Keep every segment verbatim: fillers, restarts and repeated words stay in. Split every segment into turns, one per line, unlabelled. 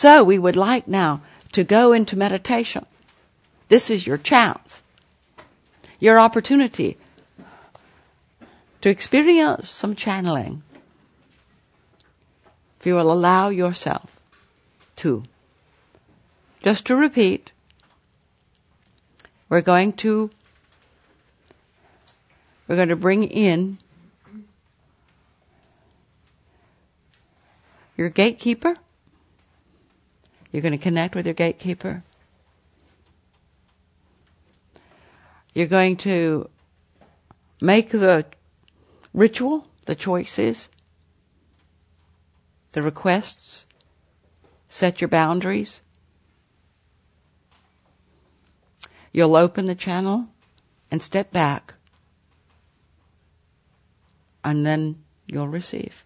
So we would like now to go into meditation. This is your chance, your opportunity to experience some channeling. If you will allow yourself to. Just to repeat, we're going to we're going to bring in your gatekeeper. You're going to connect with your gatekeeper. You're going to make the ritual, the choices, the requests, set your boundaries. You'll open the channel and step back, and then you'll receive.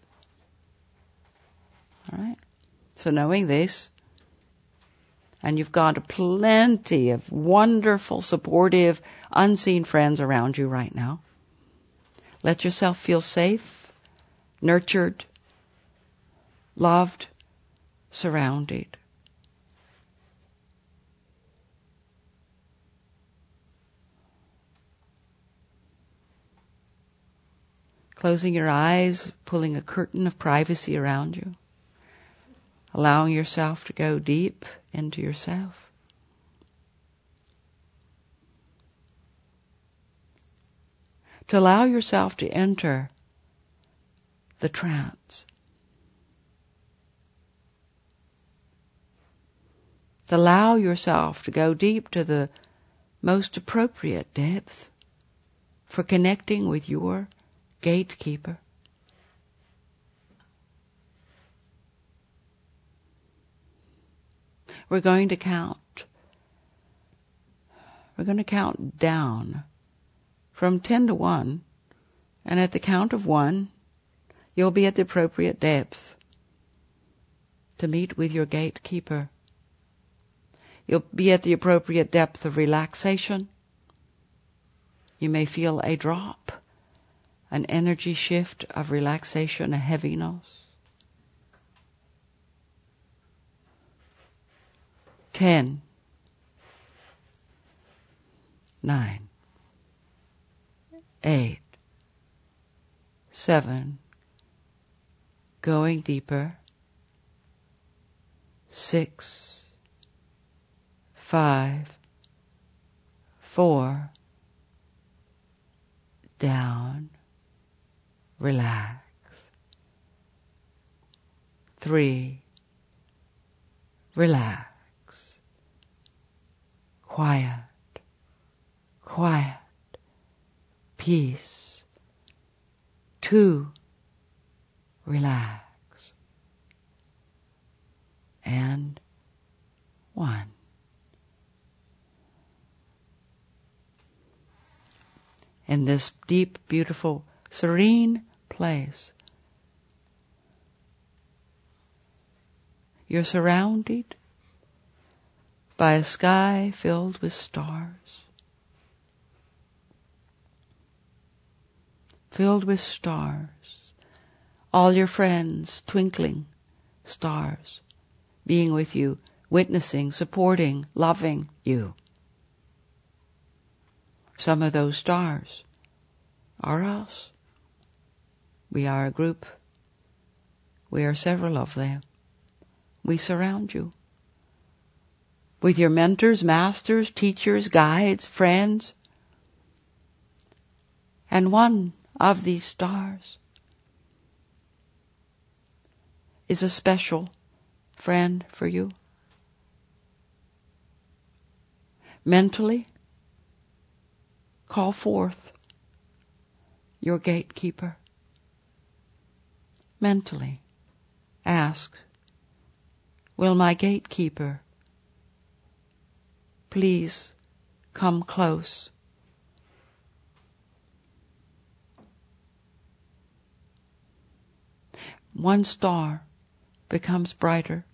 All right? So knowing this, and you've got plenty of wonderful, supportive, unseen friends around you right now. Let yourself feel safe, nurtured, loved, surrounded. Closing your eyes, pulling a curtain of privacy around you. Allowing yourself to go deep into yourself. To allow yourself to enter the trance. To allow yourself to go deep to the most appropriate depth for connecting with your gatekeeper. We're going to count. We're going to count down from ten to one, and at the count of one, you'll be at the appropriate depth to meet with your gatekeeper. You'll be at the appropriate depth of relaxation. You may feel a drop, an energy shift of relaxation, a heaviness. Ten, nine, eight, seven, going deeper, six, five, four, down, relax, three, relax. Quiet, quiet, peace. Two, relax. And one. In this deep, beautiful, serene place, you're surrounded by a sky filled with stars. Filled with stars. All your friends, twinkling stars, being with you, witnessing, supporting, loving you. Some of those stars are us. We are a group. We are several of them. We surround you. With your mentors, masters, teachers, guides, friends. And one of these stars is a special friend for you. Mentally, call forth your gatekeeper. Mentally, ask, will my gatekeeper please come close? One star becomes brighter.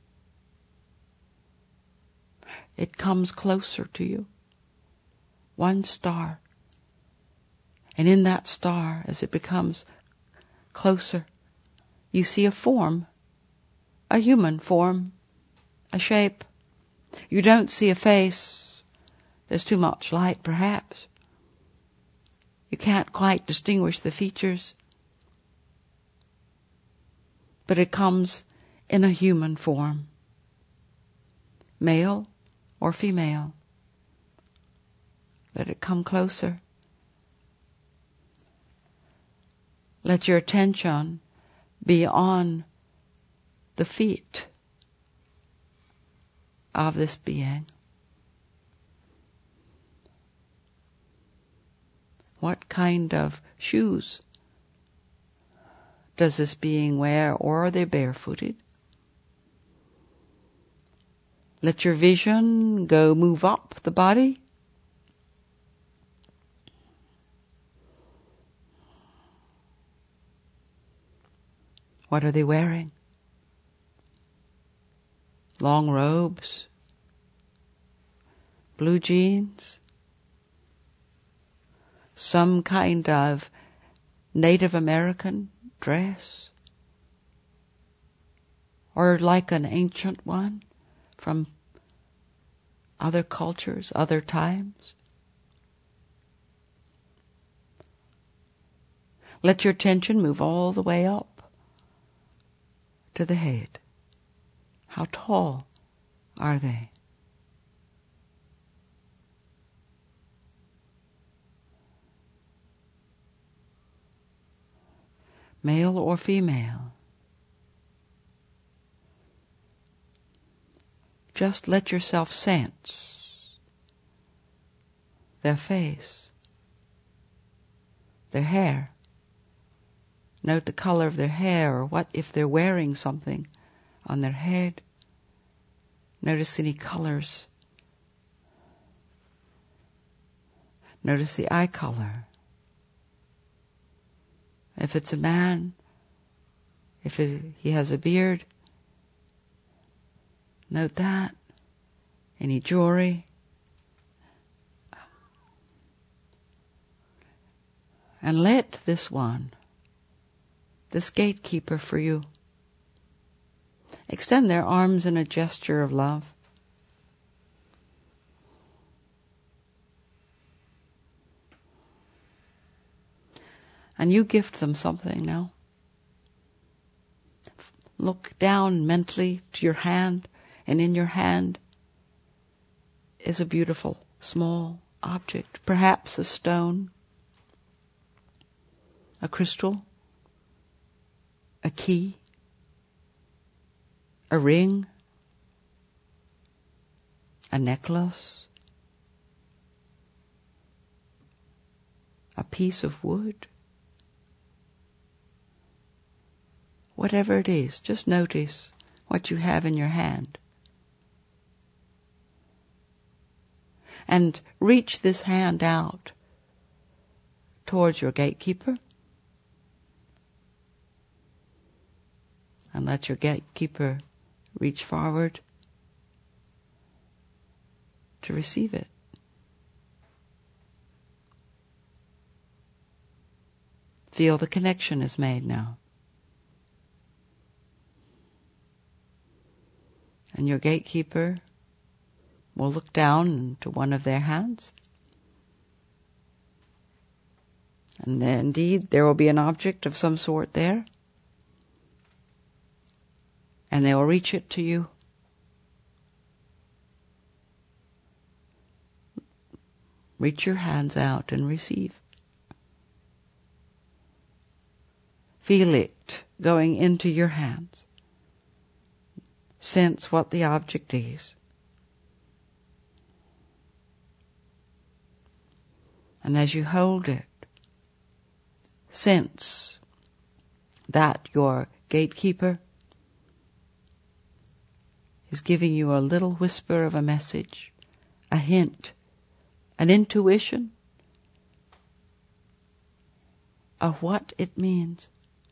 It comes closer to you. One star. And in that star, as it becomes closer, you see a form, a human form, a shape. You don't see a face. There's too much light, perhaps. You can't quite distinguish the features. But it comes in a human form. Male or female. Let it come closer. Let your attention be on the feet of this being. What kind of shoes does this being wear, or are they barefooted? Let your vision go move up the body. What are they wearing? Long robes, blue jeans, some kind of Native American dress, or like an ancient one from other cultures, other times. Let your attention move all the way up to the head. How tall are they? Male or female? Just let yourself sense their face, their hair. Note the color of their hair, or what if they're wearing something on their head. Notice any colors. Notice the eye color. If it's a man, if it, he has a beard, note that. Any jewelry. And let this one, this gatekeeper for you, extend their arms in a gesture of love. And you gift them something now. Look down mentally to your hand, and in your hand is a beautiful small object, perhaps a stone, a crystal, a key, a ring, a necklace, a piece of wood. Whatever it is, just notice what you have in your hand. And reach this hand out towards your gatekeeper. And let your gatekeeper reach forward to receive it. Feel the connection is made now. And your gatekeeper will look down into one of their hands. And then indeed there will be an object of some sort there. And they will reach it to you. Reach your hands out and receive. Feel it going into your hands. Sense what the object is. And as you hold it, sense that your gatekeeper is giving you a little whisper of a message, a hint, an intuition of what it means.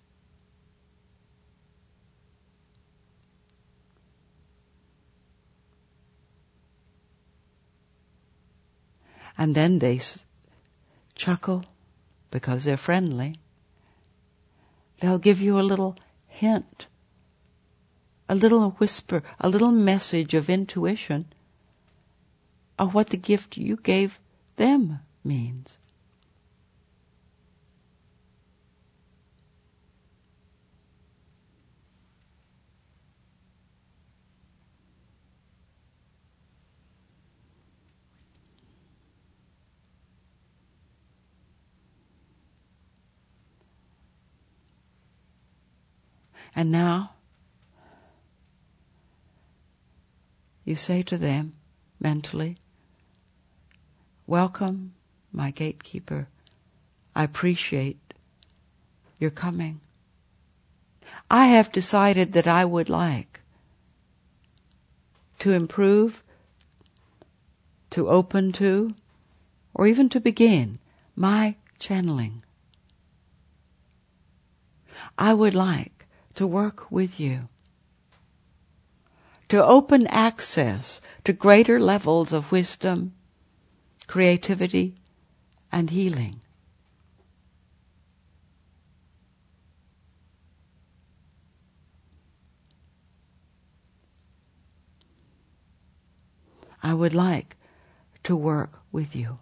And then they s- chuckle because they're friendly. They'll give you a little hint a little whisper, a little message of intuition of what the gift you gave them means. And now, you say to them mentally, welcome, my gatekeeper. I appreciate your coming. I have decided that I would like to improve, to open to, or even to begin my channeling. I would like to work with you, to open access to greater levels of wisdom, creativity, and healing. I would like to work with you.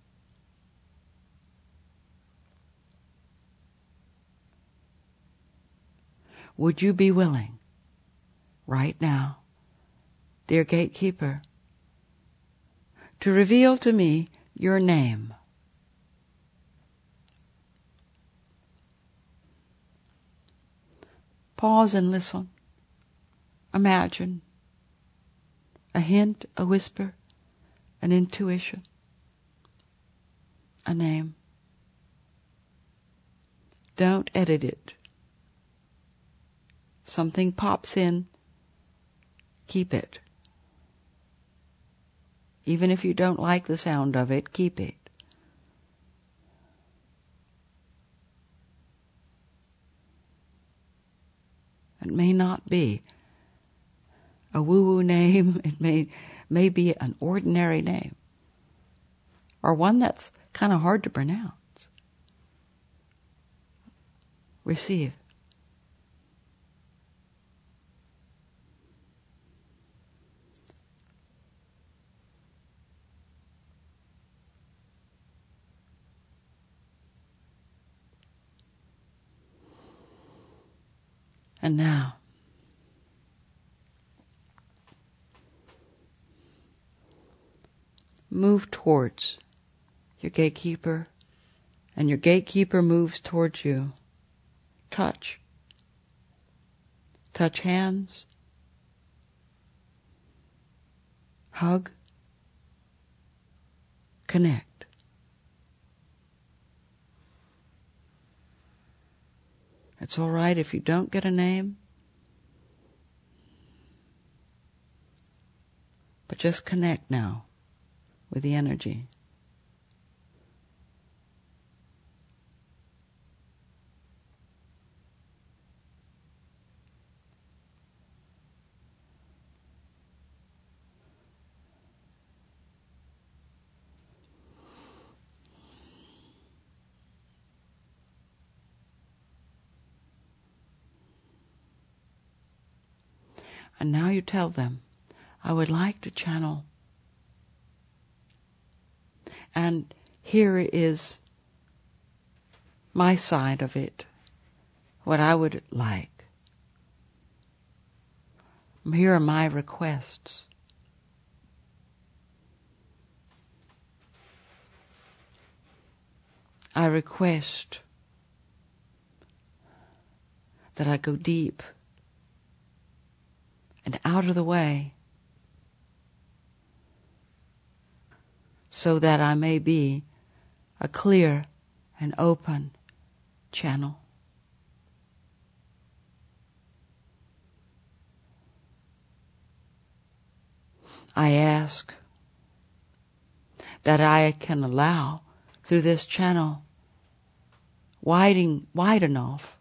Would you be willing, right now, dear gatekeeper, to reveal to me your name? Pause and listen. Imagine a hint, a whisper, an intuition, a name. Don't edit it. Something pops in, keep it. Even if you don't like the sound of it, keep it. It may not be a woo-woo name. It may, may be an ordinary name, or one that's kind of hard to pronounce. Receive. And now, move towards your gatekeeper, and your gatekeeper moves towards you. Touch. Touch hands. Hug. Connect. It's all right if you don't get a name, but just connect now with the energy. And now you tell them, I would like to channel. And here is my side of it, what I would like. Here are my requests. I request that I go deep and out of the way so that I may be a clear and open channel. I ask that I can allow through this channel wide, wide enough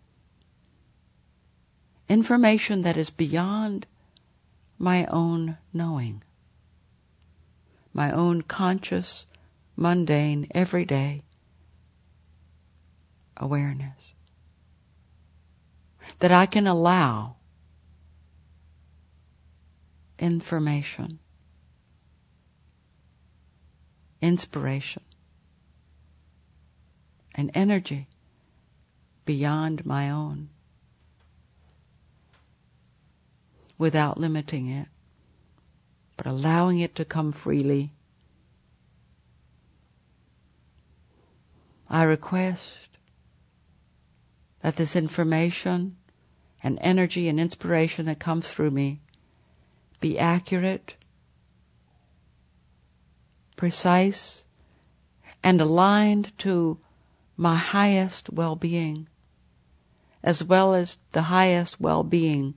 information that is beyond my own knowing, my own conscious, mundane, everyday awareness. That I can allow information, inspiration, and energy beyond my own, without limiting it, but allowing it to come freely. I request that this information and energy and inspiration that comes through me be accurate, precise, and aligned to my highest well-being, as well as the highest well-being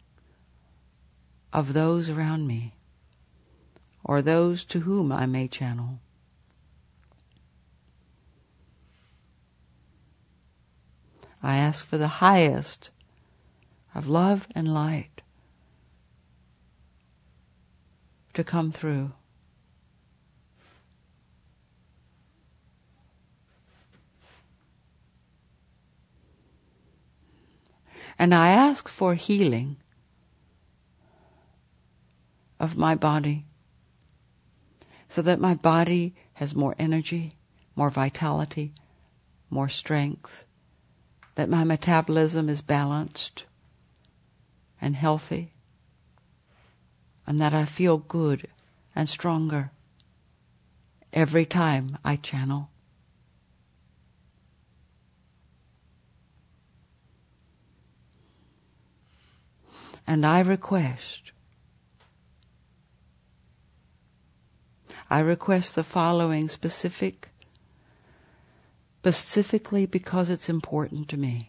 of those around me, or those to whom I may channel. I ask for the highest of love and light to come through. And I ask for healing of my body, so that my body has more energy, more vitality, more strength, that my metabolism is balanced and healthy, and that I feel good and stronger every time I channel. And I request, I request the following specific, specifically because it's important to me.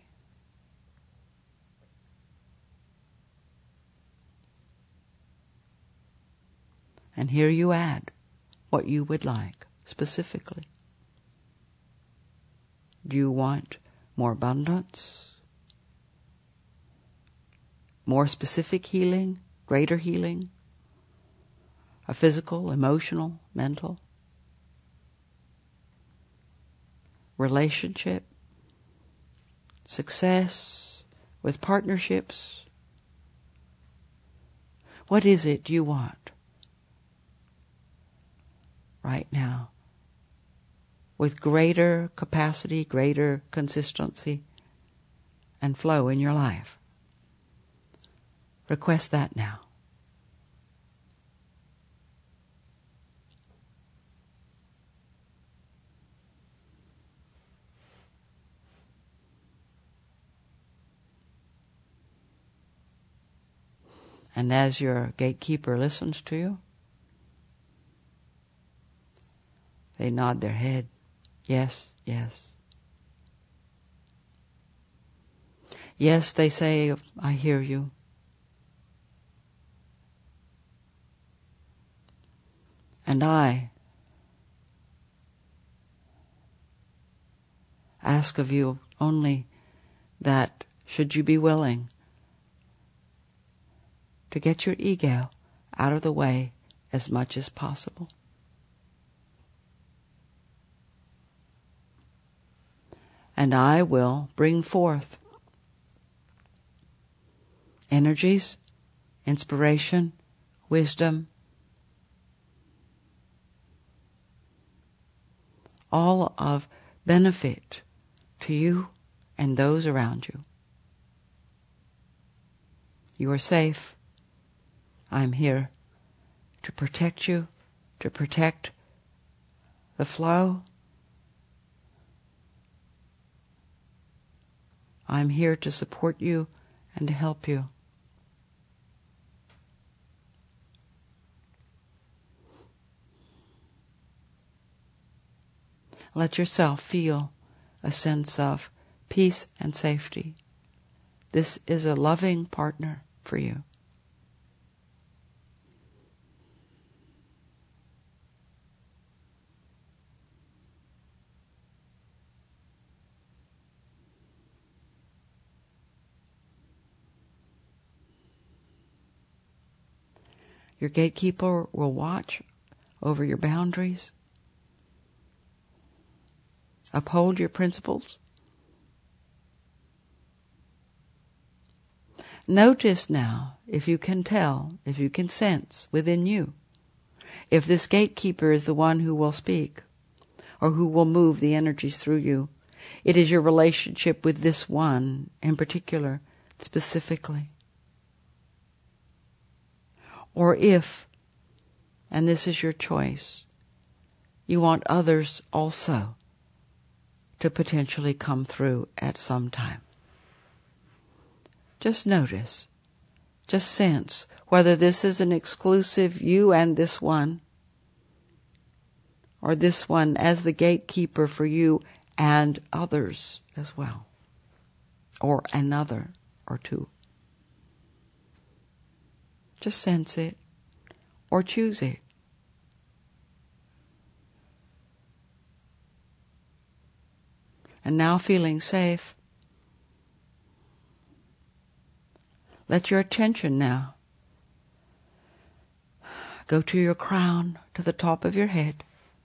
And here you add what you would like specifically. Do you want more abundance? More specific healing? Greater healing? A physical, emotional, mental? Relationship? Success with partnerships? What is it you want right now, with greater capacity, greater consistency and flow in your life? Request that now. And as your gatekeeper listens to you, they nod their head. Yes, yes. Yes, they say, I hear you. And I ask of you only that, should you be willing, to get your ego out of the way as much as possible. And I will bring forth energies, inspiration, wisdom, all of benefit to you and those around you. You are safe. I'm here to protect you, to protect the flow. I'm here to support you and to help you. Let yourself feel a sense of peace and safety. This is a loving partner for you. Your gatekeeper will watch over your boundaries, uphold your principles, Notice now, if you can tell, if you can sense within you, if this gatekeeper is the one who will speak or who will move the energies through you. It is your relationship with this one in particular, specifically. Or if, and this is your choice, you want others also to potentially come through at some time. Just notice, just sense whether this is an exclusive you and this one, or this one as the gatekeeper for you and others as well, or another or two. Just sense it, or choose it. And now feeling safe, let your attention now go to your crown, to the top of your head.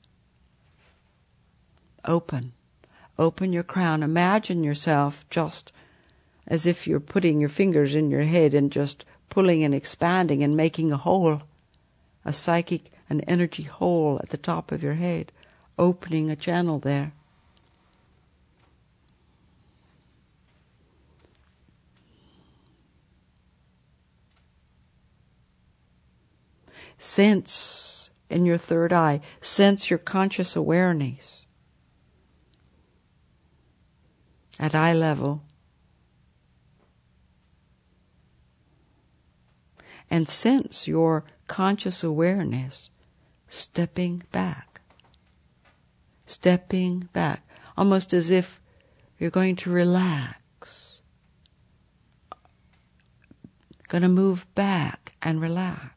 Open. Open your crown. Imagine yourself just as if you're putting your fingers in your head and just pulling and expanding and making a hole, a psychic, an energy hole at the top of your head, opening a channel there. Sense in your third eye, sense your conscious awareness at eye level. And sense your conscious awareness stepping back. Stepping back. Almost as if you're going to relax. Going to move back and relax.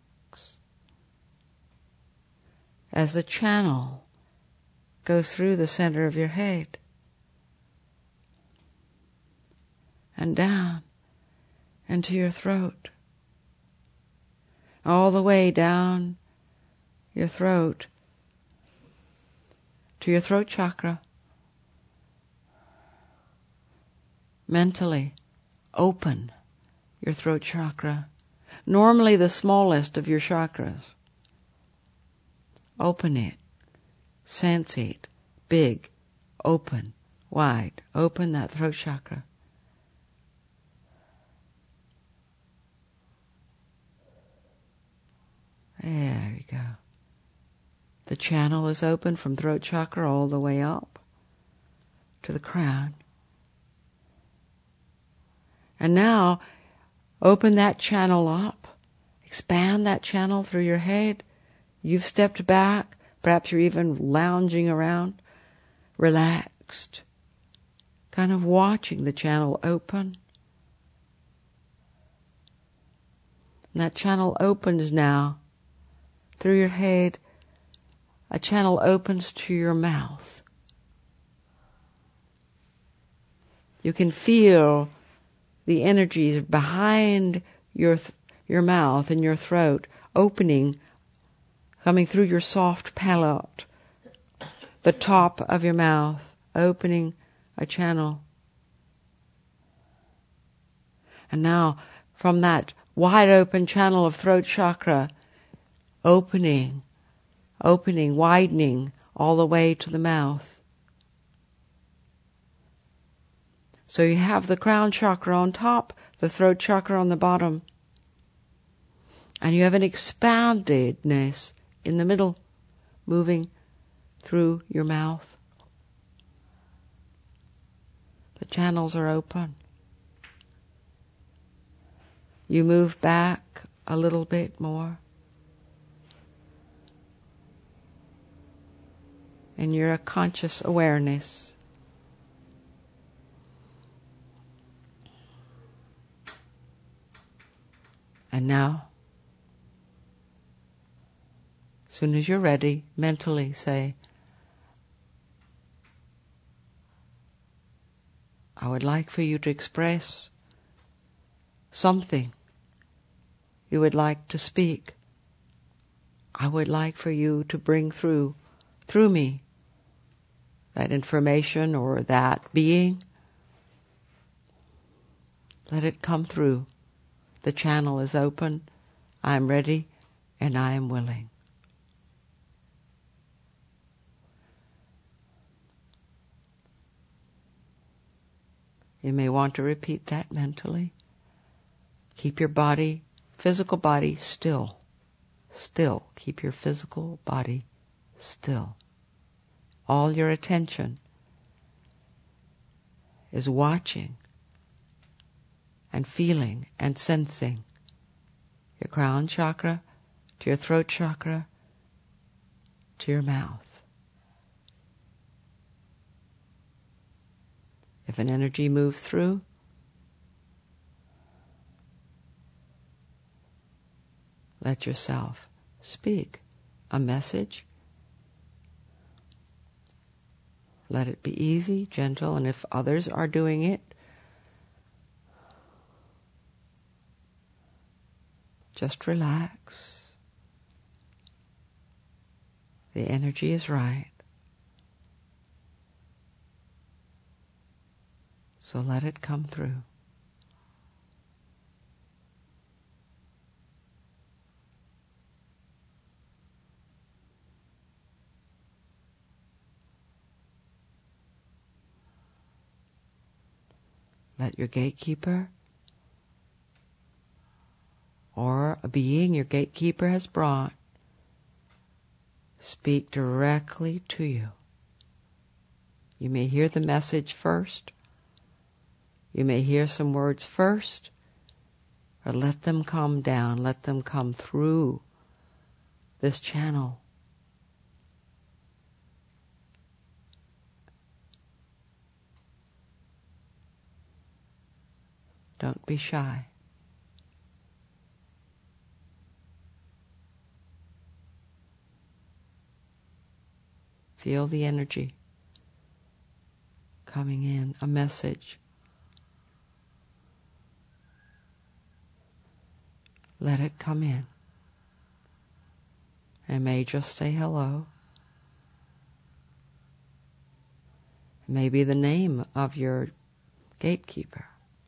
As the channel goes through the center of your head. And down into your throat. All the way down your throat to your throat chakra. Mentally open your throat chakra. Normally the smallest of your chakras. Open it. Sense it. Big. Open. Wide. Open that throat chakra. There you go. The channel is open from throat chakra all the way up to the crown. And now, open that channel up. Expand that channel through your head. You've stepped back. Perhaps you're even lounging around. Relaxed. Kind of watching the channel open. And that channel opens now. Through your head, a channel opens to your mouth. You can feel the energies behind your th- your mouth and your throat opening, coming through your soft palate, the top of your mouth, opening a channel. And now, from that wide open channel of throat chakra, opening, opening, widening all the way to the mouth. So you have the crown chakra on top, the throat chakra on the bottom. And you have an expandedness in the middle, moving through your mouth. The channels are open. You move back a little bit more. And you're a conscious awareness. And now, as soon as you're ready, mentally say, I would like for you to express something you would like to speak. I would like for you to bring through, through me, that information or that being. Let it come through. The channel is open. I am ready and I am willing. You may want to repeat that mentally. Keep your body, physical body, still. Still. Keep your physical body still. All your attention is watching and feeling and sensing your crown chakra to your throat chakra to your mouth. If an energy moves through, let yourself speak a message. Let it be easy, gentle, and if others are doing it, just relax. The energy is right. So let it come through. Let your gatekeeper or a being your gatekeeper has brought speak directly to you. You may hear the message first. You may hear some words first, or let them come down, let them come through this channel. Don't be shy. Feel the energy coming in, a message. Let it come in. It may just say hello. It may be the name of your gatekeeper.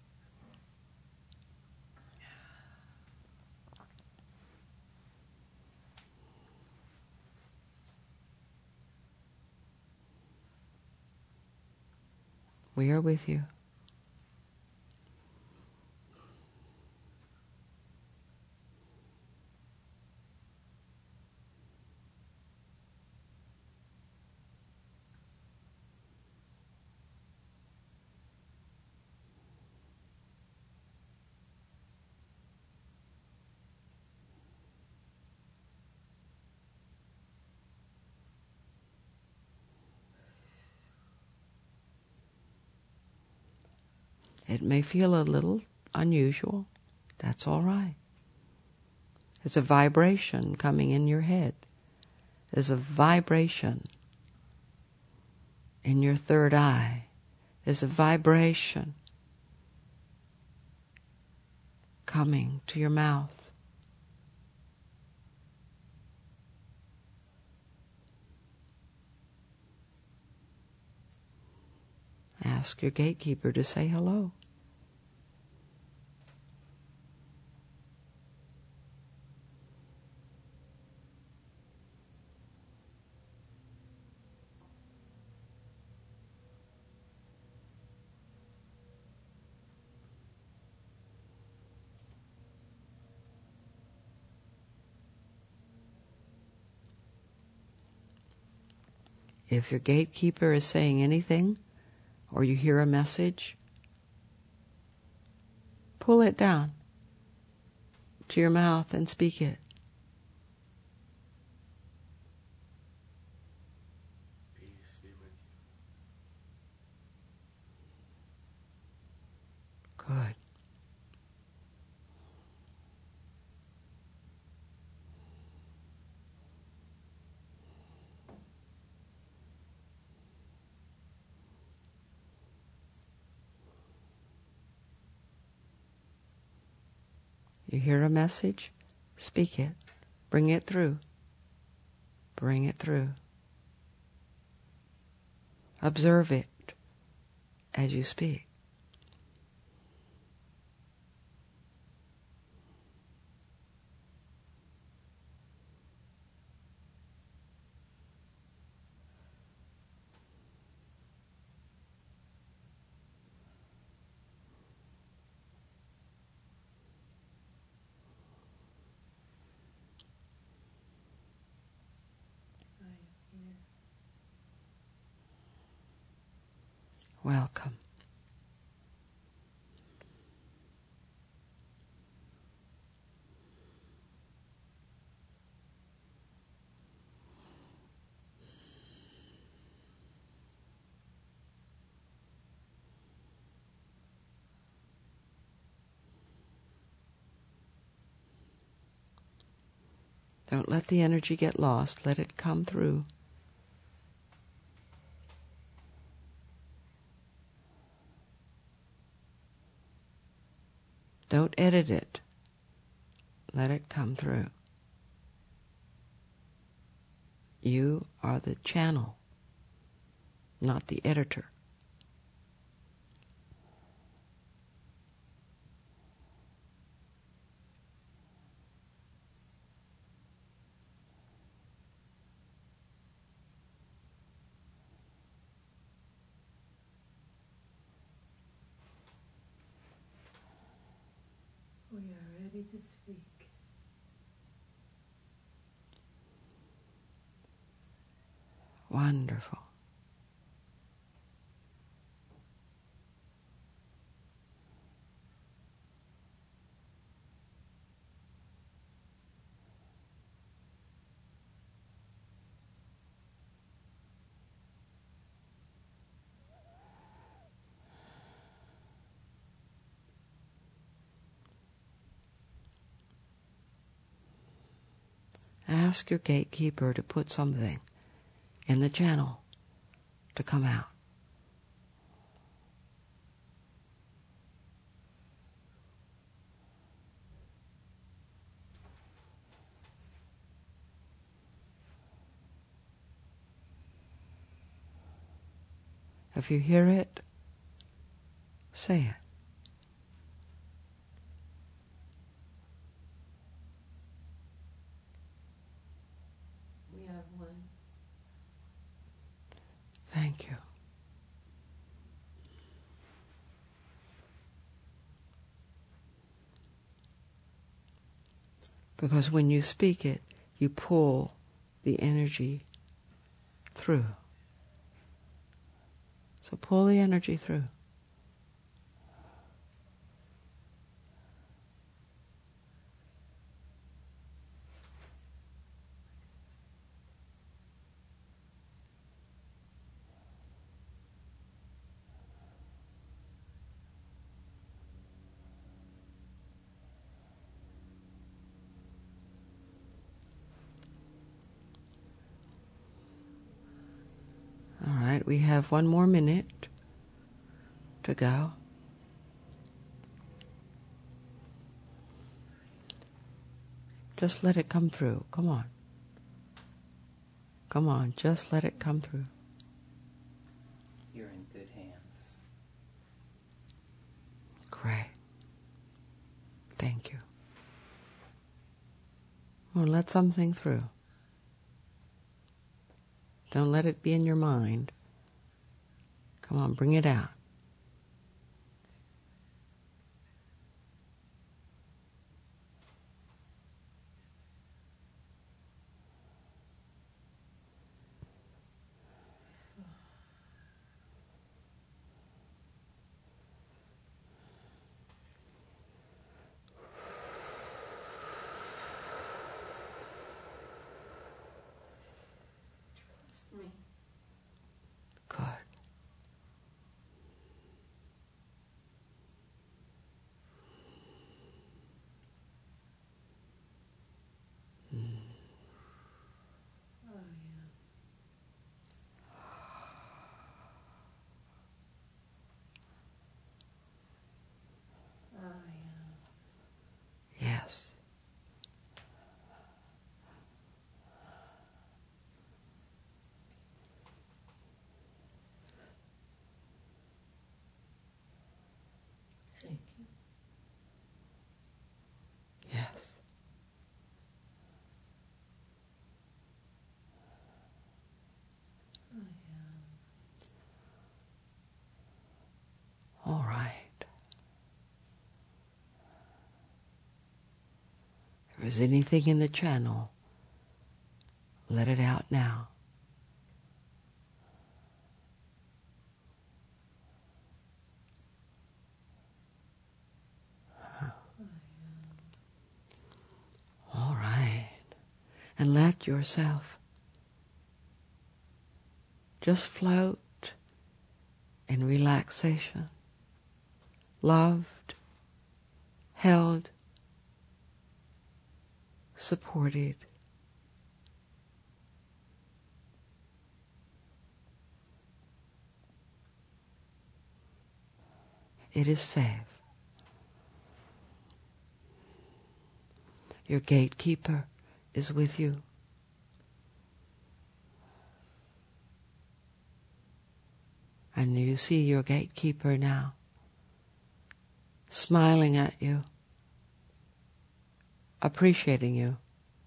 We are with you. It may feel a little unusual. That's all right. It's a vibration coming in your head. There's a vibration in your third eye. There's a vibration coming to your mouth. Ask your gatekeeper to say hello. If your gatekeeper is saying anything, or you hear a message, pull it down to your mouth and speak it.
Peace be with you.
Good. You hear a message? Speak it. Bring it through. Bring it through. Observe it as you speak. welcome. Don't let the energy get lost. Let it come through. Don't edit it. Let it come through. You are the channel, not the editor.
We are ready to speak.
Wonderful. Ask your gatekeeper to put something in the channel to come out. If you hear it, say it.
We have one.
Thank you. Because when you speak it, you pull the energy through. So pull the energy through. All right, we have one more minute to go. Just let it come through. Come on. Come on, just let it come through.
You're in good hands.
Great. Thank you. Well, let something through. Don't let it be in your mind. Come on, bring it out.
Trust me.
Good.
Oh, yeah. Oh, yeah.
Yes.
Thank you.
Yes.
Oh, yeah.
All right. If there's anything in the channel, let it out now. and let yourself just float in relaxation, loved, held, supported. It is safe. Your gatekeeper is with you. And you see your gatekeeper now, smiling at you, appreciating you.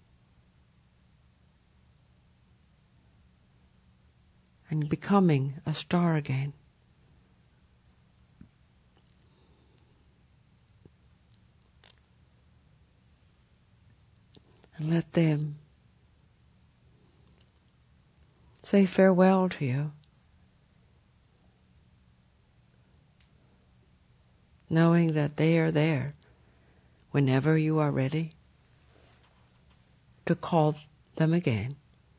And becoming a star again. And let them say farewell to you, knowing that they are there whenever you are ready to call them again.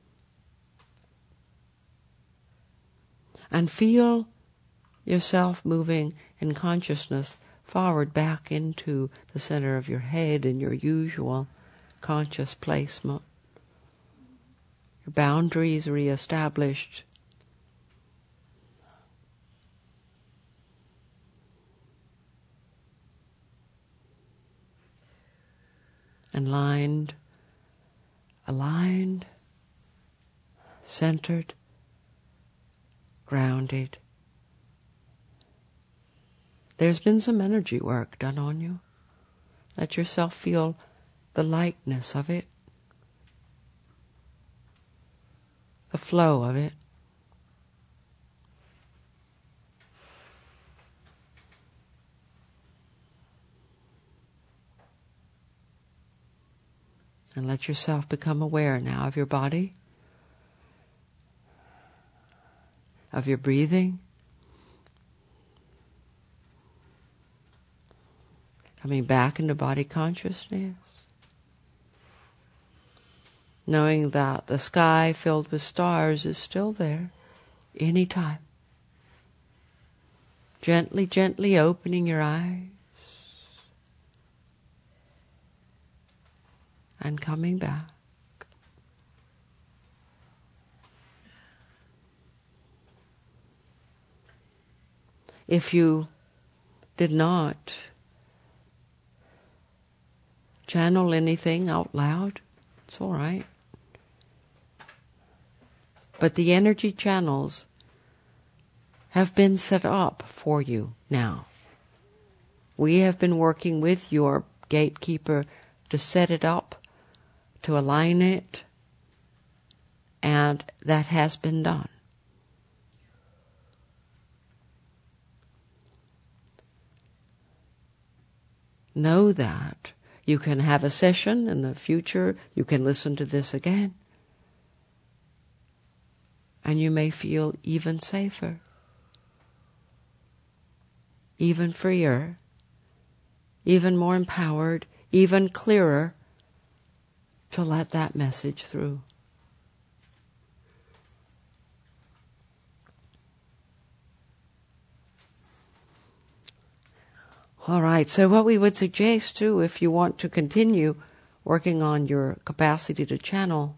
And feel yourself moving in consciousness forward back into the center of your head in your usual conscious placement. Your boundaries reestablished. And lined, aligned, centered, grounded. There's been some energy work done on you. Let yourself feel the lightness of it, the flow of it. And let yourself become aware now of your body, of your breathing, coming back into body consciousness, knowing that the sky filled with stars is still there anytime. Gently, gently opening your eyes and coming back. If you did not channel anything out loud, it's all right. But the energy channels have been set up for you now. We have been working with your gatekeeper to set it up, to align it, and that has been done. Know that you can have a session in the future, you can listen to this again, and you may feel even safer, even freer, even more empowered, even clearer to let that message through. All right, so what we would suggest too, if you want to continue working on your capacity to channel,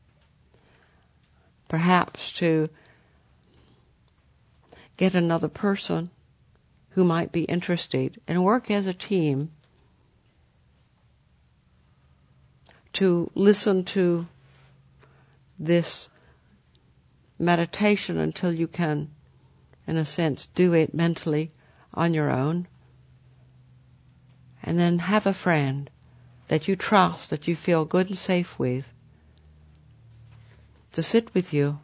perhaps to get another person who might be interested and work as a team to listen to this meditation until you can, in a sense, do it mentally on your own. And then have a friend that you trust, that you feel good and safe with, to sit with you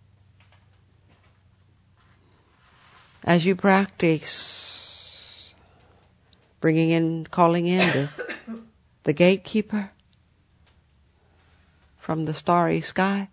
as you practice bringing in, calling in the, the gatekeeper from the starry sky.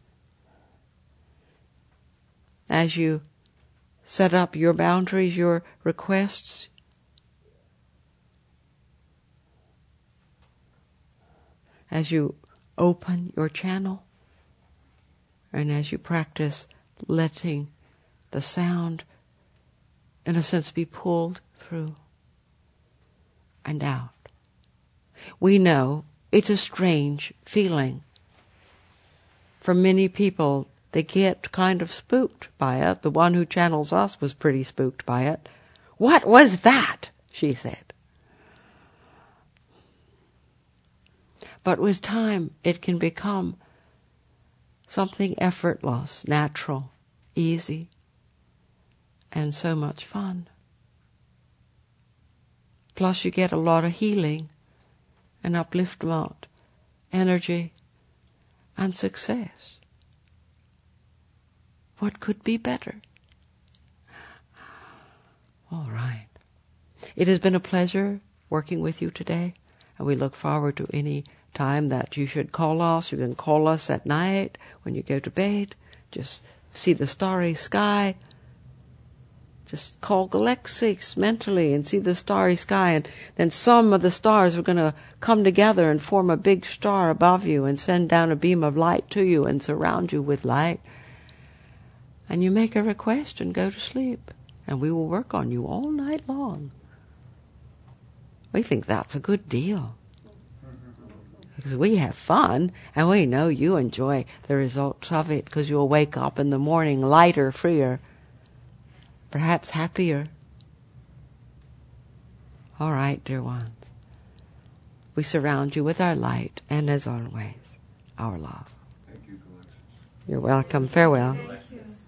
As you set up your boundaries, your requests, as you open your channel. And as you practice letting the sound, in a sense, be pulled through and out. We know it's a strange feeling. For many people, they get kind of spooked by it. The one who channels us was pretty spooked by it. "What was that?" she said. But with time, it can become something effortless, natural, easy, and so much fun. Plus you get a lot of healing and upliftment, energy, and success. What could be better? All right. It has been a pleasure working with you today, and we look forward to any time that you should call us. You can call us at night when you go to bed. Just see the starry sky. Just call Galexis mentally and see the starry sky, and then some of the stars are going to come together and form a big star above you and send down a beam of light to you and surround you with light. And you make a request and go to sleep, and we will work on you all night long. We think that's a good deal, because we have fun, and we know you enjoy the results of it, because you'll wake up in the morning lighter, freer, perhaps happier. All right, dear ones. We surround you with our light, and as always, our love.
Thank you, Galexis.
You're welcome. Farewell.